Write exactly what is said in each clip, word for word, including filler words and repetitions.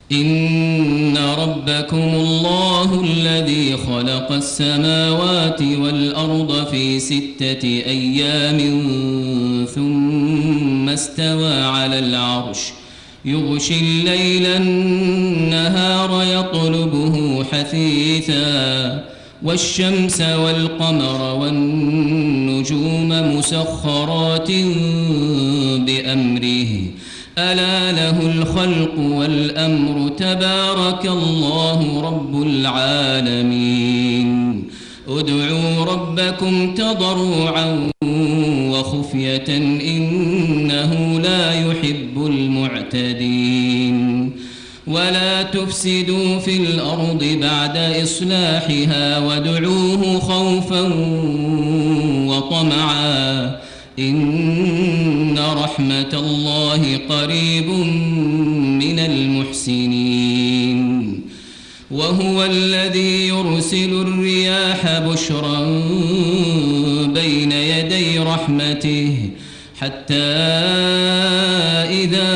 إن ربكم الله الذي خلق السماوات والأرض في ستة أيام ثم استوى على العرش يغشي الليل النهار يطلبه حثيثا والشمس والقمر والنجوم مسخرات بأمره ألا له الخلق والأمر تبارك الله رب العالمين ادعوا ربكم تضرعا وخفية إنه لا يحب المعتدين ولا تفسدوا في الأرض بعد إصلاحها وادعوه خوفا وطمعا إن رحمة الله قريب من المحسنين وهو الذي يرسل الرياح بشرا بين يدي رحمته حتى إذا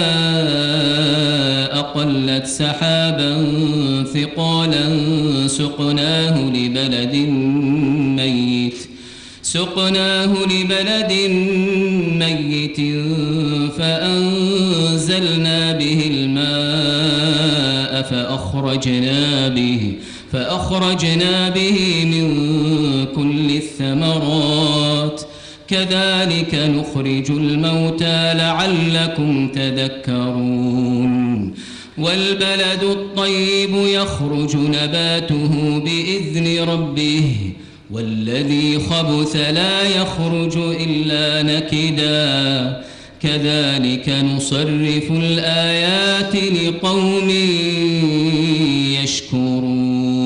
أقلت سحابا ثقالا سقناه لبلد ميت سقناه لبلد ميت فأنزلنا به الماء فأخرجنا به فأخرجنا به من كل الثمرات كذلك نخرج الموتى لعلكم تذكرون والبلد الطيب يخرج نباته بإذن ربه والذي خبث لا يخرج إلا نكدا كذلك نصرف الآيات لقوم يشكرون